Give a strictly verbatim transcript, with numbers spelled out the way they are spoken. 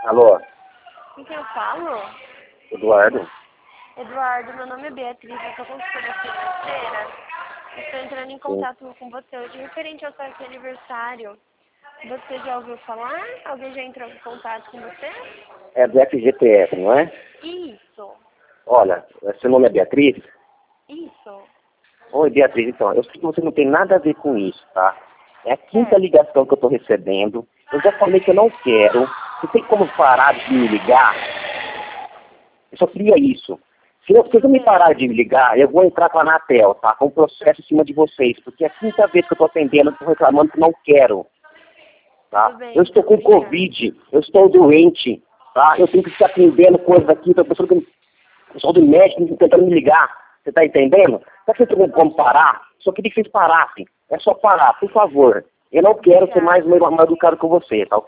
Alô, Com quem eu falo? Eduardo? Eduardo, meu nome é Beatriz, eu sou consultora financeira. Estou entrando em contato com você hoje referente ao seu aniversário. Você já ouviu falar? Alguém já entrou em contato com você? É do F G T S, não é? Isso, Olha, seu nome é Beatriz? isso. Oi, Beatriz, então, eu sei que você não tem nada a ver com isso, tá? É a quinta É. ligação que eu tô recebendo. Eu já falei que eu não quero. Você tem como parar de me ligar? Eu só queria isso. Se eu, se eu me parar de me ligar, eu vou entrar com a Anatel, tá? Com um processo em cima de vocês. Porque é a quinta vez que eu tô atendendo, eu tô reclamando que não quero. Tá? Tudo bem, Eu estou com obrigada. Covid, eu estou doente, tá? Eu tenho que ficar atendendo coisas aqui, a pessoa que o pessoal do médico tentando me ligar. Você tá entendendo? Será que você tem como parar? Só queria que vocês parassem. É só parar, por favor. Eu não quero ser mais mal educado com você, tá ok?